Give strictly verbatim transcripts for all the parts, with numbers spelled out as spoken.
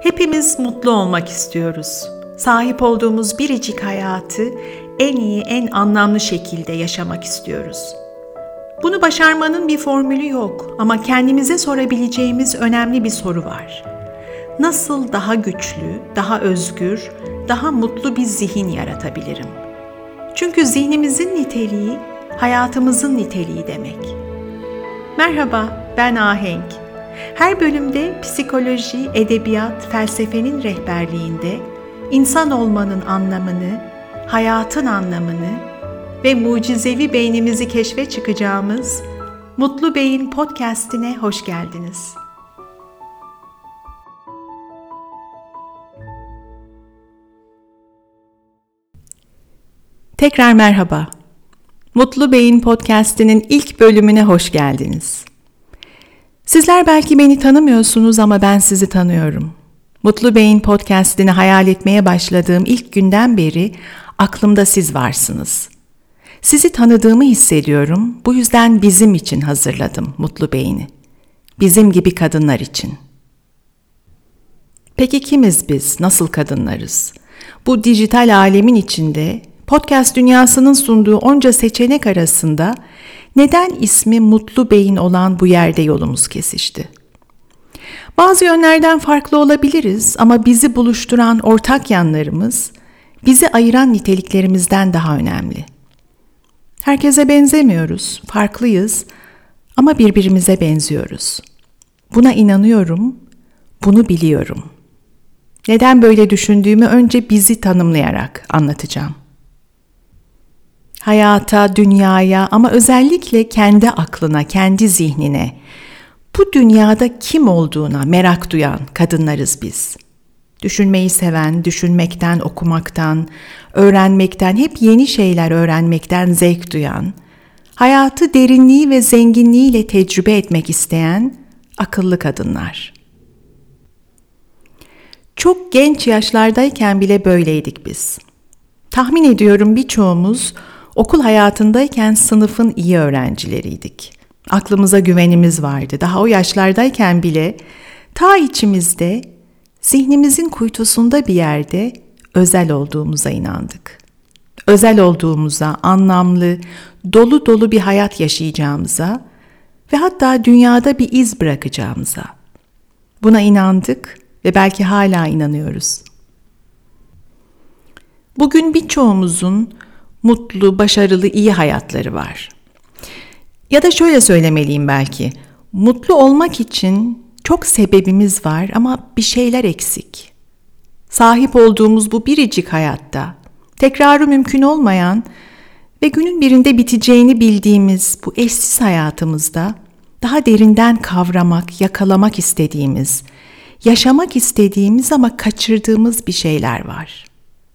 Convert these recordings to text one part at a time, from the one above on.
Hepimiz mutlu olmak istiyoruz. Sahip olduğumuz biricik hayatı en iyi, en anlamlı şekilde yaşamak istiyoruz. Bunu başarmanın bir formülü yok ama kendimize sorabileceğimiz önemli bir soru var. Nasıl daha güçlü, daha özgür, daha mutlu bir zihin yaratabilirim? Çünkü zihnimizin niteliği, hayatımızın niteliği demek. Merhaba, ben Ahenk. Her bölümde psikoloji, edebiyat, felsefenin rehberliğinde insan olmanın anlamını, hayatın anlamını ve mucizevi beynimizi keşfe çıkacağımız Mutlu Beyin Podcast'ine hoş geldiniz. Tekrar merhaba. Mutlu Beyin Podcast'inin ilk bölümüne hoş geldiniz. Sizler belki beni tanımıyorsunuz ama ben sizi tanıyorum. Mutlu Beyin Podcast'ini hayal etmeye başladığım ilk günden beri aklımda siz varsınız. Sizi tanıdığımı hissediyorum. Bu yüzden bizim için hazırladım Mutlu Beyin'i. Bizim gibi kadınlar için. Peki kimiz biz? Nasıl kadınlarız? Bu dijital alemin içinde podcast dünyasının sunduğu onca seçenek arasında neden ismi Mutlu Beyin olan bu yerde yolumuz kesişti? Bazı yönlerden farklı olabiliriz ama bizi buluşturan ortak yanlarımız, bizi ayıran niteliklerimizden daha önemli. Herkese benzemiyoruz, farklıyız ama birbirimize benziyoruz. Buna inanıyorum, bunu biliyorum. Neden böyle düşündüğümü önce bizi tanımlayarak anlatacağım. Hayata, dünyaya ama özellikle kendi aklına, kendi zihnine, bu dünyada kim olduğuna merak duyan kadınlarız biz. Düşünmeyi seven, düşünmekten, okumaktan, öğrenmekten, hep yeni şeyler öğrenmekten zevk duyan, hayatı derinliği ve zenginliğiyle tecrübe etmek isteyen akıllı kadınlar. Çok genç yaşlardayken bile böyleydik biz. Tahmin ediyorum birçoğumuz okul hayatındayken sınıfın iyi öğrencileriydik. Aklımıza güvenimiz vardı. Daha o yaşlardayken bile ta içimizde, zihnimizin kuytusunda bir yerde özel olduğumuza inandık. Özel olduğumuza, anlamlı, dolu dolu bir hayat yaşayacağımıza ve hatta dünyada bir iz bırakacağımıza. Buna inandık ve belki hala inanıyoruz. Bugün birçoğumuzun mutlu, başarılı, iyi hayatları var. Ya da şöyle söylemeliyim belki, mutlu olmak için çok sebebimiz var ama bir şeyler eksik. Sahip olduğumuz bu biricik hayatta, tekrarı mümkün olmayan ve günün birinde biteceğini bildiğimiz bu eşsiz hayatımızda daha derinden kavramak, yakalamak istediğimiz, yaşamak istediğimiz ama kaçırdığımız bir şeyler var.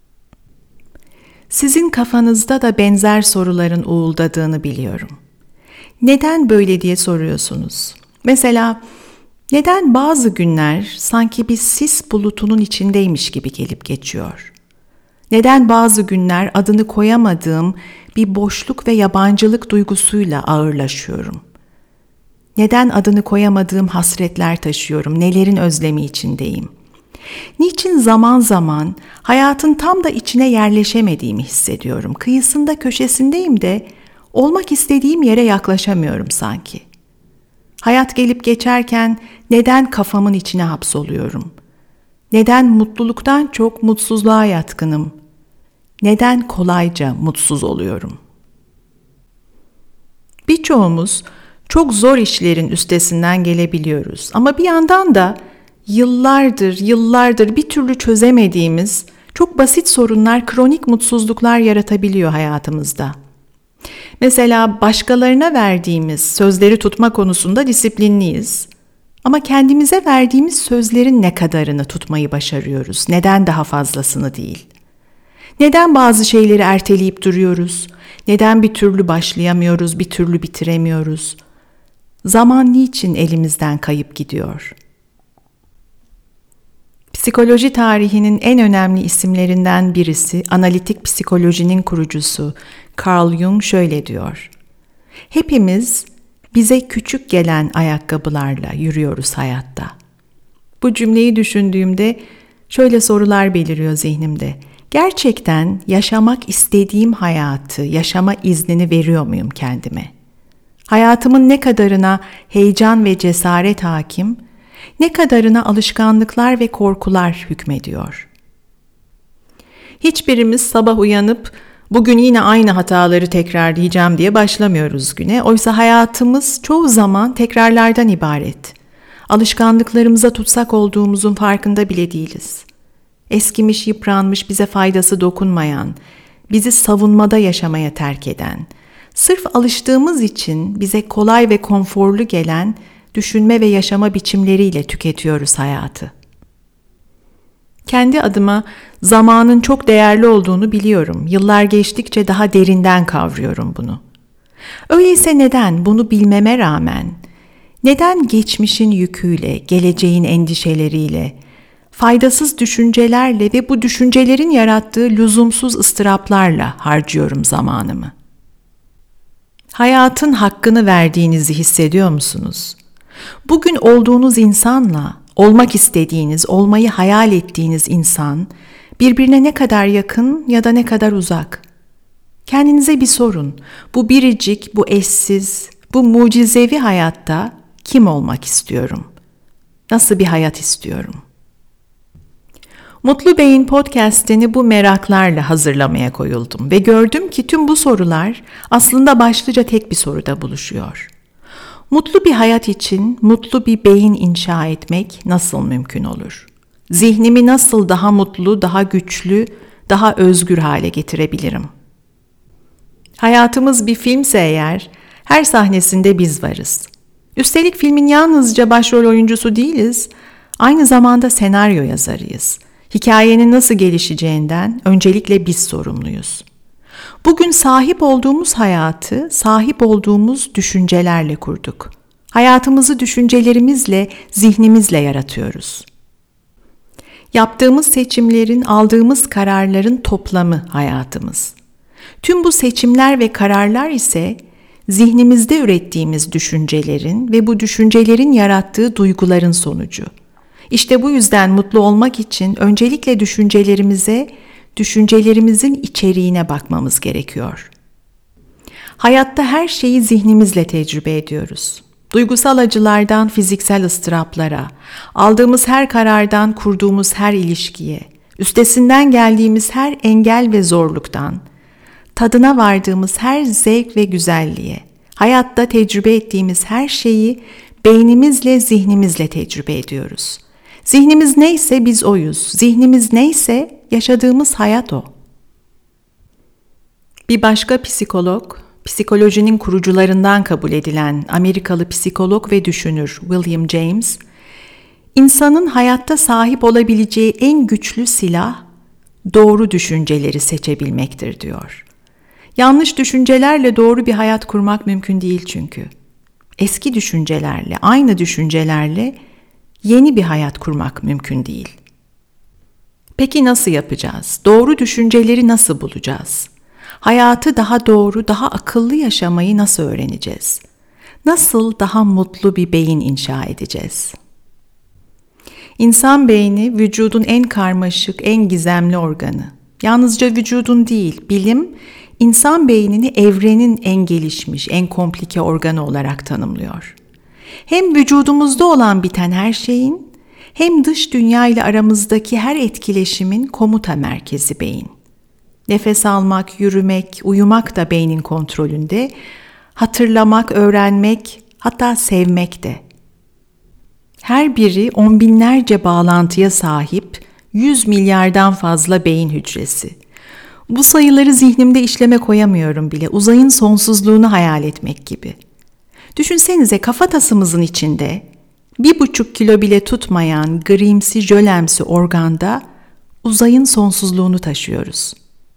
Sizin kafanızda da benzer soruların uğuldadığını biliyorum. Neden böyle diye soruyorsunuz? Mesela neden bazı günler sanki bir sis bulutunun içindeymiş gibi gelip geçiyor? Neden bazı günler adını koyamadığım bir boşluk ve yabancılık duygusuyla ağırlaşıyorum? Neden adını koyamadığım hasretler taşıyorum? Nelerin özlemi içindeyim? Niçin zaman zaman hayatın tam da içine yerleşemediğimi hissediyorum? Kıyısında, köşesindeyim de olmak istediğim yere yaklaşamıyorum sanki. Hayat gelip geçerken neden kafamın içine hapsoluyorum? Neden mutluluktan çok mutsuzluğa yatkınım? Neden kolayca mutsuz oluyorum? Birçoğumuz çok zor işlerin üstesinden gelebiliyoruz ama bir yandan da yıllardır, yıllardır bir türlü çözemediğimiz çok basit sorunlar, kronik mutsuzluklar yaratabiliyor hayatımızda. Mesela başkalarına verdiğimiz sözleri tutma konusunda disiplinliyiz. Ama kendimize verdiğimiz sözlerin ne kadarını tutmayı başarıyoruz? Neden daha fazlasını değil? Neden bazı şeyleri erteleyip duruyoruz? Neden bir türlü başlayamıyoruz, bir türlü bitiremiyoruz? Zaman niçin elimizden kayıp gidiyor? Psikoloji tarihinin en önemli isimlerinden birisi, analitik psikolojinin kurucusu Carl Jung şöyle diyor: Hepimiz bize küçük gelen ayakkabılarla yürüyoruz hayatta. Bu cümleyi düşündüğümde şöyle sorular beliriyor zihnimde. Gerçekten yaşamak istediğim hayatı, yaşama iznini veriyor muyum kendime? Hayatımın ne kadarına heyecan ve cesaret hakim, ne kadarına alışkanlıklar ve korkular hükmediyor? Hiçbirimiz sabah uyanıp bugün yine aynı hataları tekrarlayacağım diye başlamıyoruz güne. Oysa hayatımız çoğu zaman tekrarlardan ibaret. Alışkanlıklarımıza tutsak olduğumuzun farkında bile değiliz. Eskimiş, yıpranmış, bize faydası dokunmayan, bizi savunmada yaşamaya terk eden, sırf alıştığımız için bize kolay ve konforlu gelen düşünme ve yaşama biçimleriyle tüketiyoruz hayatı. Kendi adıma zamanın çok değerli olduğunu biliyorum. Yıllar geçtikçe daha derinden kavruyorum bunu. Öyleyse neden bunu bilmeme rağmen, neden geçmişin yüküyle, geleceğin endişeleriyle, faydasız düşüncelerle ve bu düşüncelerin yarattığı lüzumsuz ıstıraplarla harcıyorum zamanımı? Hayatın hakkını verdiğinizi hissediyor musunuz? Bugün olduğunuz insanla, olmak istediğiniz, olmayı hayal ettiğiniz insan birbirine ne kadar yakın ya da ne kadar uzak? Kendinize bir sorun. Bu biricik, bu eşsiz, bu mucizevi hayatta kim olmak istiyorum? Nasıl bir hayat istiyorum? Mutlu Beyin podcast'ini bu meraklarla hazırlamaya koyuldum ve gördüm ki tüm bu sorular aslında başlıca tek bir soruda buluşuyor. Mutlu bir hayat için mutlu bir beyin inşa etmek nasıl mümkün olur? Zihnimi nasıl daha mutlu, daha güçlü, daha özgür hale getirebilirim? Hayatımız bir filmse eğer, her sahnesinde biz varız. Üstelik filmin yalnızca başrol oyuncusu değiliz, aynı zamanda senaryo yazarıyız. Hikayenin nasıl gelişeceğinden öncelikle biz sorumluyuz. Bugün sahip olduğumuz hayatı, sahip olduğumuz düşüncelerle kurduk. Hayatımızı düşüncelerimizle, zihnimizle yaratıyoruz. Yaptığımız seçimlerin, aldığımız kararların toplamı hayatımız. Tüm bu seçimler ve kararlar ise zihnimizde ürettiğimiz düşüncelerin ve bu düşüncelerin yarattığı duyguların sonucu. İşte bu yüzden mutlu olmak için öncelikle düşüncelerimize, düşüncelerimizin içeriğine bakmamız gerekiyor. Hayatta her şeyi zihnimizle tecrübe ediyoruz. Duygusal acılardan fiziksel ıstıraplara, aldığımız her karardan kurduğumuz her ilişkiye, üstesinden geldiğimiz her engel ve zorluktan, tadına vardığımız her zevk ve güzelliğe, hayatta tecrübe ettiğimiz her şeyi beynimizle, zihnimizle tecrübe ediyoruz. Zihnimiz neyse biz oyuz, zihnimiz neyse yaşadığımız hayat o. Bir başka psikolog, psikolojinin kurucularından kabul edilen Amerikalı psikolog ve düşünür William James, insanın hayatta sahip olabileceği en güçlü silah, doğru düşünceleri seçebilmektir diyor. Yanlış düşüncelerle doğru bir hayat kurmak mümkün değil çünkü. Eski düşüncelerle, aynı düşüncelerle yeni bir hayat kurmak mümkün değil. Peki nasıl yapacağız? Doğru düşünceleri nasıl bulacağız? Hayatı daha doğru, daha akıllı yaşamayı nasıl öğreneceğiz? Nasıl daha mutlu bir beyin inşa edeceğiz? İnsan beyni vücudun en karmaşık, en gizemli organı. Yalnızca vücudun değil, bilim insan beynini evrenin en gelişmiş, en komplike organı olarak tanımlıyor. Hem vücudumuzda olan biten her şeyin, hem dış dünya ile aramızdaki her etkileşimin komuta merkezi beyin. Nefes almak, yürümek, uyumak da beynin kontrolünde, hatırlamak, öğrenmek, hatta sevmek de. Her biri on binlerce bağlantıya sahip yüz milyardan fazla beyin hücresi. Bu sayıları zihnimde işleme koyamıyorum bile, uzayın sonsuzluğunu hayal etmek gibi. Düşünsenize kafatasımızın içinde bir buçuk kilo bile tutmayan grimsi jölemsi organda uzayın sonsuzluğunu taşıyoruz.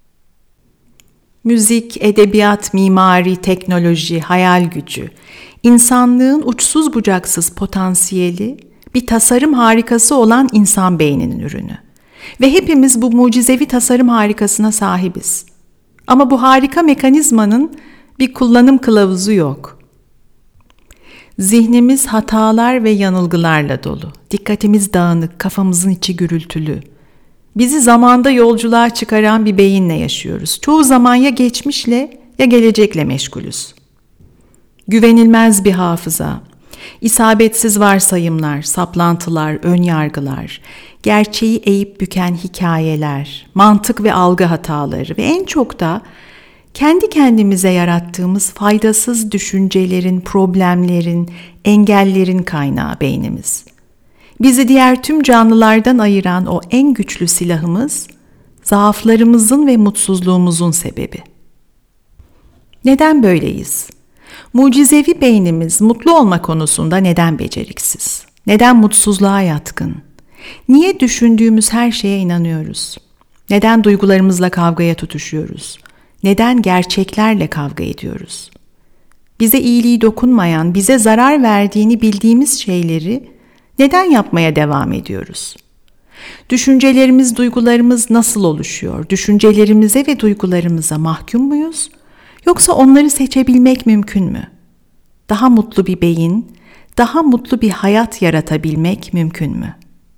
Müzik, edebiyat, mimari, teknoloji, hayal gücü, insanlığın uçsuz bucaksız potansiyeli, bir tasarım harikası olan insan beyninin ürünü. Ve hepimiz bu mucizevi tasarım harikasına sahibiz. Ama bu harika mekanizmanın bir kullanım kılavuzu yok. Zihnimiz hatalar ve yanılgılarla dolu. Dikkatimiz dağınık, kafamızın içi gürültülü. Bizi zamanda yolculuğa çıkaran bir beyinle yaşıyoruz. Çoğu zaman ya geçmişle ya gelecekle meşgulüz. Güvenilmez bir hafıza, isabetsiz varsayımlar, saplantılar, önyargılar, gerçeği eğip büken hikayeler, mantık ve algı hataları ve en çok da kendi kendimize yarattığımız faydasız düşüncelerin, problemlerin, engellerin kaynağı beynimiz. Bizi diğer tüm canlılardan ayıran o en güçlü silahımız, zaaflarımızın ve mutsuzluğumuzun sebebi. Neden böyleyiz? Mucizevi beynimiz mutlu olma konusunda neden beceriksiz? Neden mutsuzluğa yatkın? Niye düşündüğümüz her şeye inanıyoruz? Neden duygularımızla kavgaya tutuşuyoruz? Neden gerçeklerle kavga ediyoruz? Bize iyiliği dokunmayan, bize zarar verdiğini bildiğimiz şeyleri neden yapmaya devam ediyoruz? Düşüncelerimiz, duygularımız nasıl oluşuyor? Düşüncelerimize ve duygularımıza mahkum muyuz? Yoksa onları seçebilmek mümkün mü? Daha mutlu bir beyin, daha mutlu bir hayat yaratabilmek mümkün mü?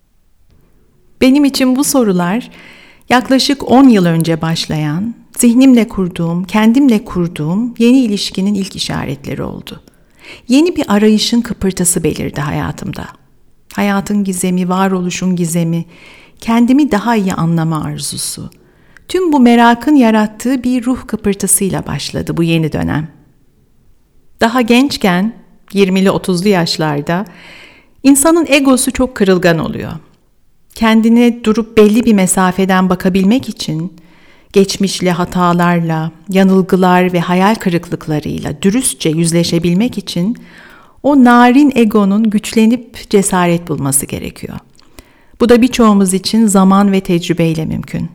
Benim için bu sorular yaklaşık on yıl önce başlayan, zihnimle kurduğum, kendimle kurduğum yeni ilişkinin ilk işaretleri oldu. Yeni bir arayışın kıpırtısı belirdi hayatımda. Hayatın gizemi, varoluşun gizemi, kendimi daha iyi anlama arzusu. Tüm bu merakın yarattığı bir ruh kıpırtısıyla başladı bu yeni dönem. Daha gençken, yirmili otuzlu yaşlarda, insanın egosu çok kırılgan oluyor. Kendine durup belli bir mesafeden bakabilmek için, geçmişle, hatalarla, yanılgılar ve hayal kırıklıklarıyla dürüstçe yüzleşebilmek için o narin egonun güçlenip cesaret bulması gerekiyor. Bu da birçoğumuz için zaman ve tecrübeyle mümkün.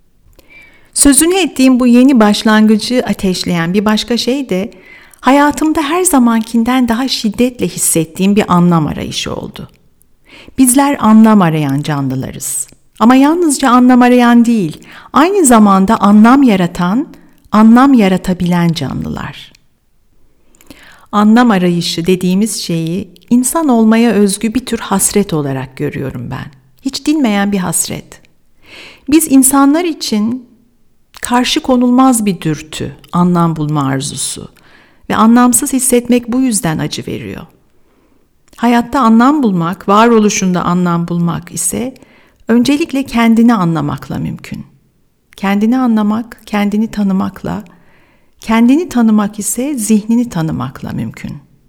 Sözünü ettiğim bu yeni başlangıcı ateşleyen bir başka şey de hayatımda her zamankinden daha şiddetle hissettiğim bir anlam arayışı oldu. Bizler anlam arayan canlılarız. Ama yalnızca anlam arayan değil, aynı zamanda anlam yaratan, anlam yaratabilen canlılar. Anlam arayışı dediğimiz şeyi insan olmaya özgü bir tür hasret olarak görüyorum ben. Hiç dinmeyen bir hasret. Biz insanlar için karşı konulmaz bir dürtü, anlam bulma arzusu ve anlamsız hissetmek bu yüzden acı veriyor. Hayatta anlam bulmak, varoluşunda anlam bulmak ise öncelikle kendini anlamakla mümkün. Kendini anlamak, kendini tanımakla, kendini tanımak ise zihnini tanımakla mümkün.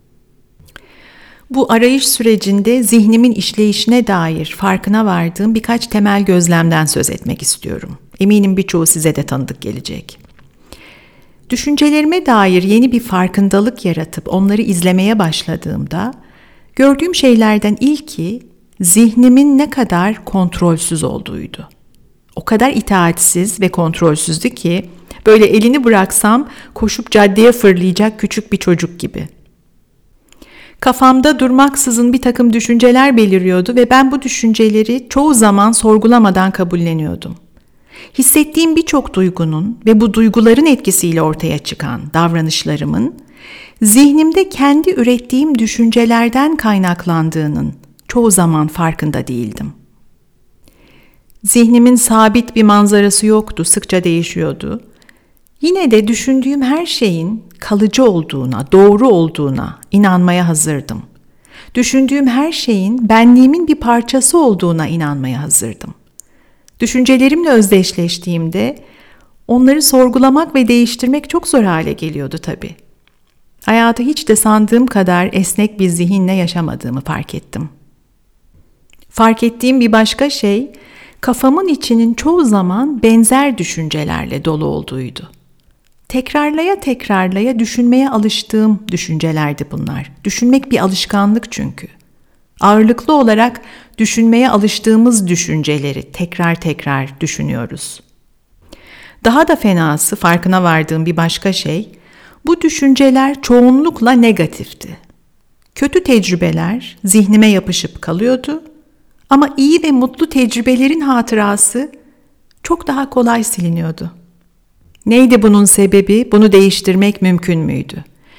Bu arayış sürecinde zihnimin işleyişine dair farkına vardığım birkaç temel gözlemden söz etmek istiyorum. Eminim birçoğu size de tanıdık gelecek. Düşüncelerime dair yeni bir farkındalık yaratıp onları izlemeye başladığımda, gördüğüm şeylerden ilki zihnimin ne kadar kontrolsüz olduğuydu. O kadar itaatsiz ve kontrolsüzdü ki böyle elini bıraksam koşup caddeye fırlayacak küçük bir çocuk gibi. Kafamda durmaksızın bir takım düşünceler beliriyordu ve ben bu düşünceleri çoğu zaman sorgulamadan kabulleniyordum. Hissettiğim birçok duygunun ve bu duyguların etkisiyle ortaya çıkan davranışlarımın zihnimde kendi ürettiğim düşüncelerden kaynaklandığının çoğu zaman farkında değildim. Zihnimin sabit bir manzarası yoktu, sıkça değişiyordu. Yine de düşündüğüm her şeyin kalıcı olduğuna, doğru olduğuna inanmaya hazırdım. Düşündüğüm her şeyin benliğimin bir parçası olduğuna inanmaya hazırdım. Düşüncelerimle özdeşleştiğimde onları sorgulamak ve değiştirmek çok zor hale geliyordu tabii. Hayatı hiç de sandığım kadar esnek bir zihinle yaşamadığımı fark ettim. Fark ettiğim bir başka şey, kafamın içinin çoğu zaman benzer düşüncelerle dolu olduğuydu. Tekrarlaya tekrarlaya düşünmeye alıştığım düşüncelerdi bunlar. Düşünmek bir alışkanlık çünkü. Ağırlıklı olarak düşünmeye alıştığımız düşünceleri tekrar tekrar düşünüyoruz. Daha da fenası, farkına vardığım bir başka şey, bu düşünceler çoğunlukla negatifti. Kötü tecrübeler zihnime yapışıp kalıyordu ama iyi ve mutlu tecrübelerin hatırası çok daha kolay siliniyordu. Neydi bunun sebebi? Bunu değiştirmek mümkün müydü?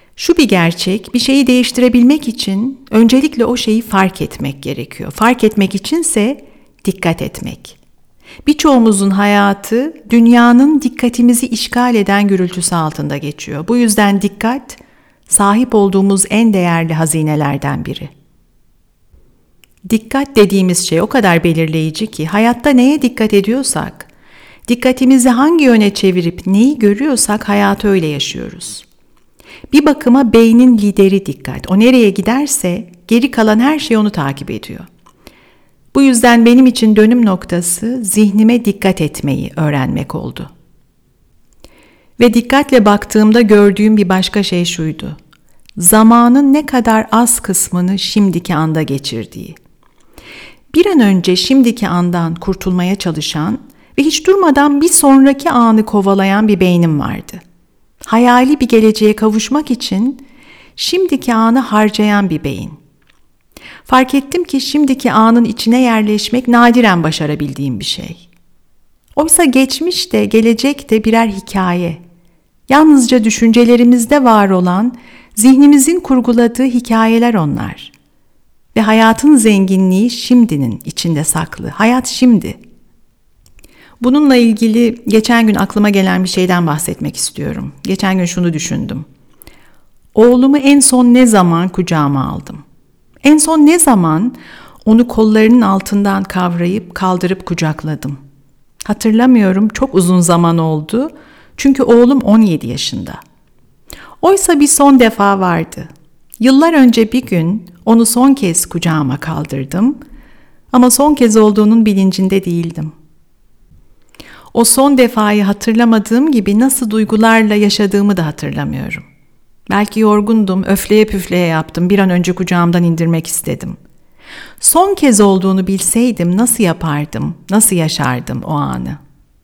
Şu bir gerçek, bir şeyi değiştirebilmek için öncelikle o şeyi fark etmek gerekiyor. Fark etmek içinse dikkat etmek. Birçoğumuzun hayatı dünyanın dikkatimizi işgal eden gürültüsü altında geçiyor. Bu yüzden dikkat, sahip olduğumuz en değerli hazinelerden biri. Dikkat dediğimiz şey o kadar belirleyici ki hayatta neye dikkat ediyorsak, dikkatimizi hangi yöne çevirip neyi görüyorsak hayatı öyle yaşıyoruz. Bir bakıma beynin lideri dikkat. O nereye giderse geri kalan her şey onu takip ediyor. Bu yüzden benim için dönüm noktası zihnime dikkat etmeyi öğrenmek oldu. Ve dikkatle baktığımda gördüğüm bir başka şey şuydu. Zamanın ne kadar az kısmını şimdiki anda geçirdiği. Bir an önce şimdiki andan kurtulmaya çalışan ve hiç durmadan bir sonraki anı kovalayan bir beynim vardı. Hayali bir geleceğe kavuşmak için şimdiki anı harcayan bir beyin. Fark ettim ki şimdiki anın içine yerleşmek nadiren başarabildiğim bir şey. Oysa geçmiş de gelecek de birer hikaye. Yalnızca düşüncelerimizde var olan, zihnimizin kurguladığı hikayeler onlar. Ve hayatın zenginliği şimdinin içinde saklı. Hayat şimdi. Bununla ilgili geçen gün aklıma gelen bir şeyden bahsetmek istiyorum. Geçen gün şunu düşündüm. Oğlumu en son ne zaman kucağıma aldım? En son ne zaman onu kollarının altından kavrayıp kaldırıp kucakladım? Hatırlamıyorum, çok uzun zaman oldu. Çünkü oğlum on yedi yaşında. Oysa bir son defa vardı. Yıllar önce bir gün onu son kez kucağıma kaldırdım. Ama son kez olduğunun bilincinde değildim. O son defayı hatırlamadığım gibi nasıl duygularla yaşadığımı da hatırlamıyorum. Belki yorgundum, öfleye püfleye yaptım, bir an önce kucağımdan indirmek istedim. Son kez olduğunu bilseydim nasıl yapardım, nasıl yaşardım o anı?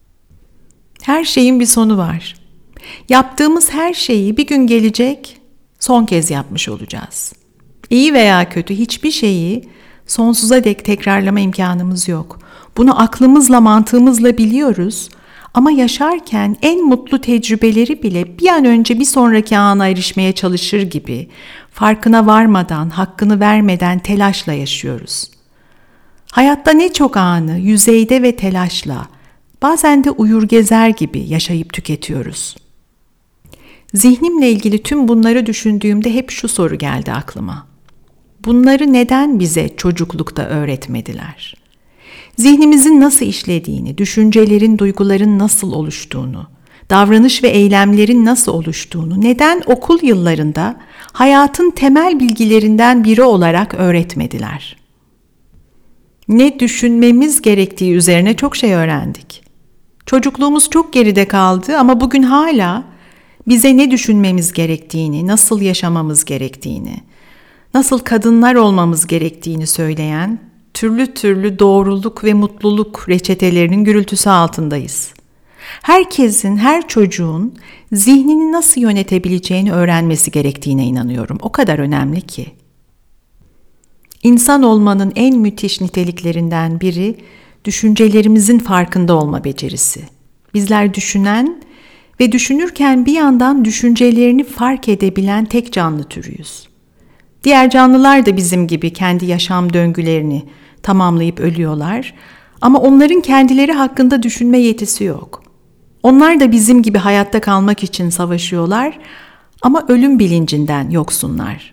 Her şeyin bir sonu var. Yaptığımız her şeyi bir gün gelecek, son kez yapmış olacağız. İyi veya kötü hiçbir şeyi sonsuza dek tekrarlama imkanımız yok. Bunu aklımızla, mantığımızla biliyoruz ama yaşarken en mutlu tecrübeleri bile bir an önce bir sonraki ana erişmeye çalışır gibi farkına varmadan, hakkını vermeden telaşla yaşıyoruz. Hayatta ne çok anı yüzeyde ve telaşla, bazen de uyur gezer gibi yaşayıp tüketiyoruz. Zihnimle ilgili tüm bunları düşündüğümde hep şu soru geldi aklıma. Bunları neden bize çocuklukta öğretmediler? Zihnimizin nasıl işlediğini, düşüncelerin, duyguların nasıl oluştuğunu, davranış ve eylemlerin nasıl oluştuğunu neden okul yıllarında hayatın temel bilgilerinden biri olarak öğretmediler? Ne düşünmemiz gerektiği üzerine çok şey öğrendik. Çocukluğumuz çok geride kaldı ama bugün hala bize ne düşünmemiz gerektiğini, nasıl yaşamamız gerektiğini, nasıl kadınlar olmamız gerektiğini söyleyen türlü türlü doğruluk ve mutluluk reçetelerinin gürültüsü altındayız. Herkesin, her çocuğun zihnini nasıl yönetebileceğini öğrenmesi gerektiğine inanıyorum. O kadar önemli ki. İnsan olmanın en müthiş niteliklerinden biri düşüncelerimizin farkında olma becerisi. Bizler düşünen ve düşünürken bir yandan düşüncelerini fark edebilen tek canlı türüyüz. Diğer canlılar da bizim gibi kendi yaşam döngülerini tamamlayıp ölüyorlar ama onların kendileri hakkında düşünme yetisi yok. Onlar da bizim gibi hayatta kalmak için savaşıyorlar ama ölüm bilincinden yoksunlar.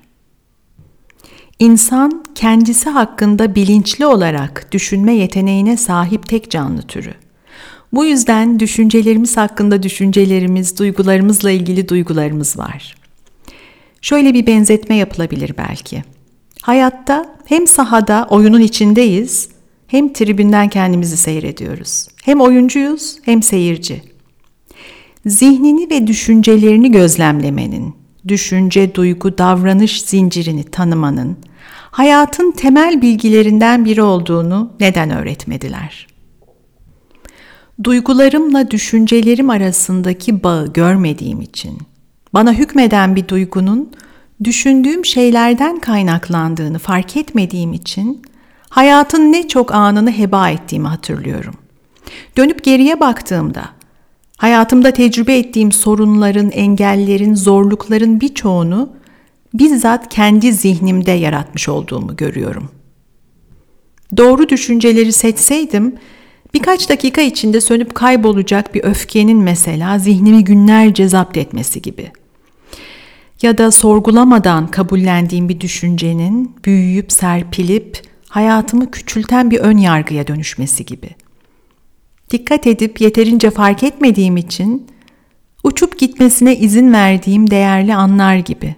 İnsan kendisi hakkında bilinçli olarak düşünme yeteneğine sahip tek canlı türü. Bu yüzden düşüncelerimiz hakkında düşüncelerimiz, duygularımızla ilgili duygularımız var. Şöyle bir benzetme yapılabilir belki. Hayatta hem sahada oyunun içindeyiz, hem tribünden kendimizi seyrediyoruz. Hem oyuncuyuz, hem seyirci. Zihnini ve düşüncelerini gözlemlemenin, düşünce, duygu, davranış zincirini tanımanın, hayatın temel bilgilerinden biri olduğunu neden öğretmediler? Duygularımla düşüncelerim arasındaki bağı görmediğim için, bana hükmeden bir duygunun düşündüğüm şeylerden kaynaklandığını fark etmediğim için hayatın ne çok anını heba ettiğimi hatırlıyorum. Dönüp geriye baktığımda Hayatımda tecrübe ettiğim sorunların, engellerin, zorlukların birçoğunu bizzat kendi zihnimde yaratmış olduğumu görüyorum. Doğru düşünceleri seçseydim, birkaç dakika içinde sönüp kaybolacak bir öfkenin mesela zihnimi günlerce zapt etmesi gibi. Ya da sorgulamadan kabullendiğim bir düşüncenin büyüyüp serpilip hayatımı küçülten bir ön yargıya dönüşmesi gibi. Dikkat edip yeterince fark etmediğim için uçup gitmesine izin verdiğim değerli anlar gibi.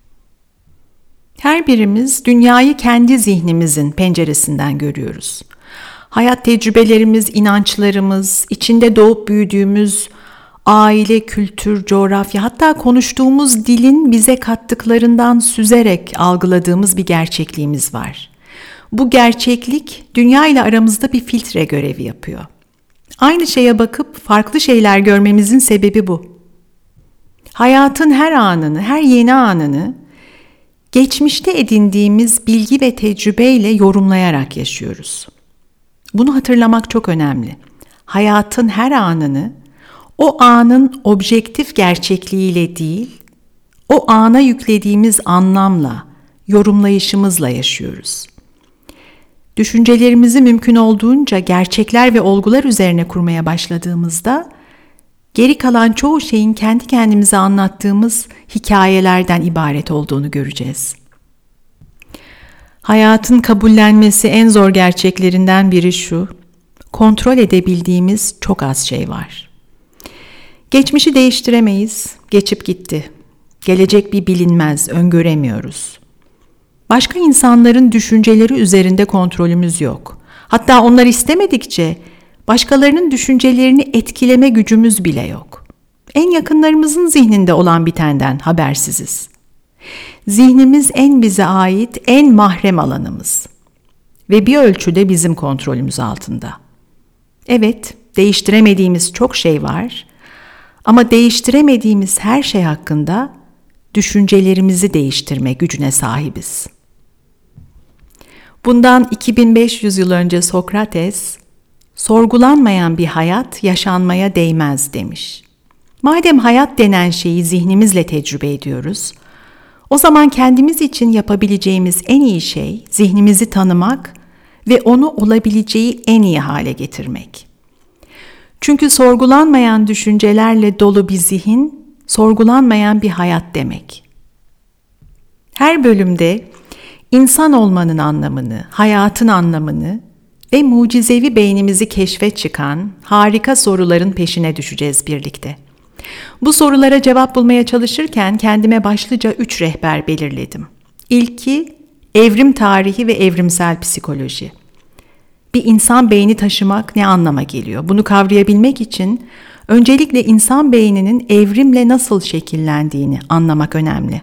Her birimiz dünyayı kendi zihnimizin penceresinden görüyoruz. Hayat tecrübelerimiz, inançlarımız, içinde doğup büyüdüğümüz aile, kültür, coğrafya, hatta konuştuğumuz dilin bize kattıklarından süzerek algıladığımız bir gerçekliğimiz var. Bu gerçeklik dünya ile aramızda bir filtre görevi yapıyor. Aynı şeye bakıp farklı şeyler görmemizin sebebi bu. Hayatın her anını, her yeni anını geçmişte edindiğimiz bilgi ve tecrübeyle yorumlayarak yaşıyoruz. Bunu hatırlamak çok önemli. Hayatın her anını o anın objektif gerçekliğiyle değil, o ana yüklediğimiz anlamla, yorumlayışımızla yaşıyoruz. Düşüncelerimizi mümkün olduğunca gerçekler ve olgular üzerine kurmaya başladığımızda, geri kalan çoğu şeyin kendi kendimize anlattığımız hikayelerden ibaret olduğunu göreceğiz. Hayatın kabullenmesi en zor gerçeklerinden biri şu: kontrol edebildiğimiz çok az şey var. Geçmişi değiştiremeyiz, geçip gitti. Gelecek bir bilinmez, öngöremiyoruz. Başka insanların düşünceleri üzerinde kontrolümüz yok. Hatta onlar istemedikçe başkalarının düşüncelerini etkileme gücümüz bile yok. En yakınlarımızın zihninde olan bitenden habersiziz. Zihnimiz en bize ait, en mahrem alanımız. Ve bir ölçüde bizim kontrolümüz altında. Evet, değiştiremediğimiz çok şey var. Ama değiştiremediğimiz her şey hakkında düşüncelerimizi değiştirme gücüne sahibiz. Bundan iki bin beş yüz yıl önce Sokrates, sorgulanmayan bir hayat yaşanmaya değmez demiş. Madem hayat denen şeyi zihnimizle tecrübe ediyoruz, o zaman kendimiz için yapabileceğimiz en iyi şey zihnimizi tanımak ve onu olabileceği en iyi hale getirmek. Çünkü sorgulanmayan düşüncelerle dolu bir zihin, sorgulanmayan bir hayat demek. Her bölümde insan olmanın anlamını, hayatın anlamını ve mucizevi beynimizi keşfe çıkan harika soruların peşine düşeceğiz birlikte. Bu sorulara cevap bulmaya çalışırken kendime başlıca üç rehber belirledim. İlki, evrim tarihi ve evrimsel psikoloji. Bir insan beyni taşımak ne anlama geliyor? Bunu kavrayabilmek için öncelikle insan beyninin evrimle nasıl şekillendiğini anlamak önemli.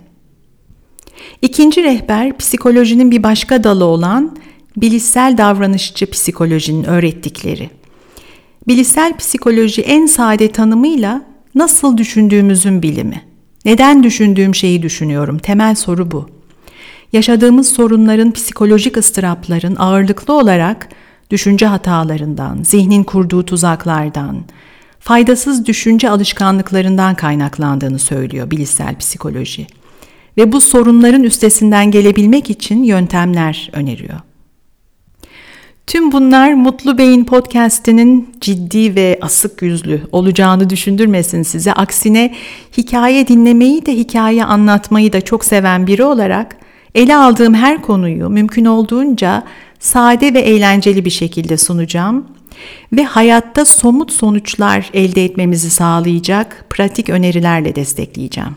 İkinci rehber, psikolojinin bir başka dalı olan bilişsel davranışçı psikolojinin öğrettikleri. Bilişsel psikoloji en sade tanımıyla nasıl düşündüğümüzün bilimi. Neden düşündüğüm şeyi düşünüyorum? Temel soru bu. Yaşadığımız sorunların, psikolojik ıstırapların ağırlıklı olarak düşünce hatalarından, zihnin kurduğu tuzaklardan, faydasız düşünce alışkanlıklarından kaynaklandığını söylüyor bilişsel psikoloji. Ve bu sorunların üstesinden gelebilmek için yöntemler öneriyor. Tüm bunlar Mutlu Beyin Podcast'inin ciddi ve asık yüzlü olacağını düşündürmesin size. Aksine hikaye dinlemeyi de hikaye anlatmayı da çok seven biri olarak ele aldığım her konuyu mümkün olduğunca sade ve eğlenceli bir şekilde sunacağım ve hayatta somut sonuçlar elde etmemizi sağlayacak pratik önerilerle destekleyeceğim.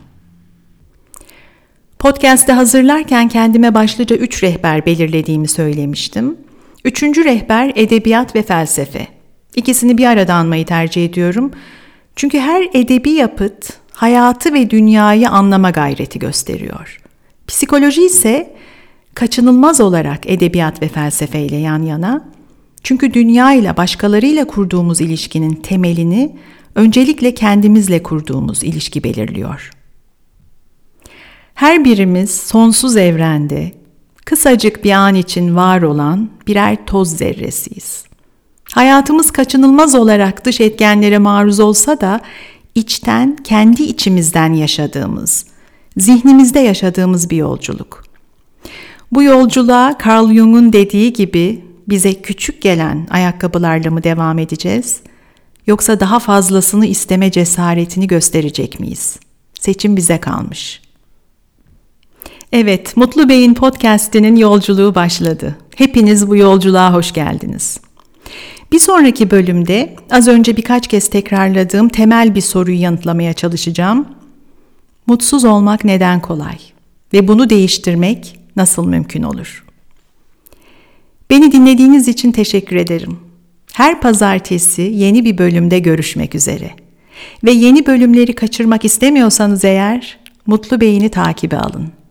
Podcast'ı hazırlarken kendime başlıca üç rehber belirlediğimi söylemiştim. Üçüncü rehber edebiyat ve felsefe. İkisini bir arada anmayı tercih ediyorum. Çünkü her edebi yapıt hayatı ve dünyayı anlama gayreti gösteriyor. Psikoloji ise kaçınılmaz olarak edebiyat ve felsefeyle yan yana. Çünkü dünyayla, başkalarıyla kurduğumuz ilişkinin temelini öncelikle kendimizle kurduğumuz ilişki belirliyor. Her birimiz sonsuz evrende kısacık bir an için var olan birer toz zerresiyiz. Hayatımız kaçınılmaz olarak dış etkenlere maruz olsa da içten, kendi içimizden yaşadığımız, zihnimizde yaşadığımız bir yolculuk. Bu yolculuğa Carl Jung'un dediği gibi bize küçük gelen ayakkabılarla mı devam edeceğiz? Yoksa daha fazlasını isteme cesaretini gösterecek miyiz? Seçim bize kalmış. Evet, Mutlu Beyin Podcast'inin yolculuğu başladı. Hepiniz bu yolculuğa hoş geldiniz. Bir sonraki bölümde az önce birkaç kez tekrarladığım temel bir soruyu yanıtlamaya çalışacağım. Mutsuz olmak neden kolay? Ve bunu değiştirmek nasıl mümkün olur? Beni dinlediğiniz için teşekkür ederim. Her pazartesi yeni bir bölümde görüşmek üzere. Ve yeni bölümleri kaçırmak istemiyorsanız eğer Mutlu Beyin'i takibe alın.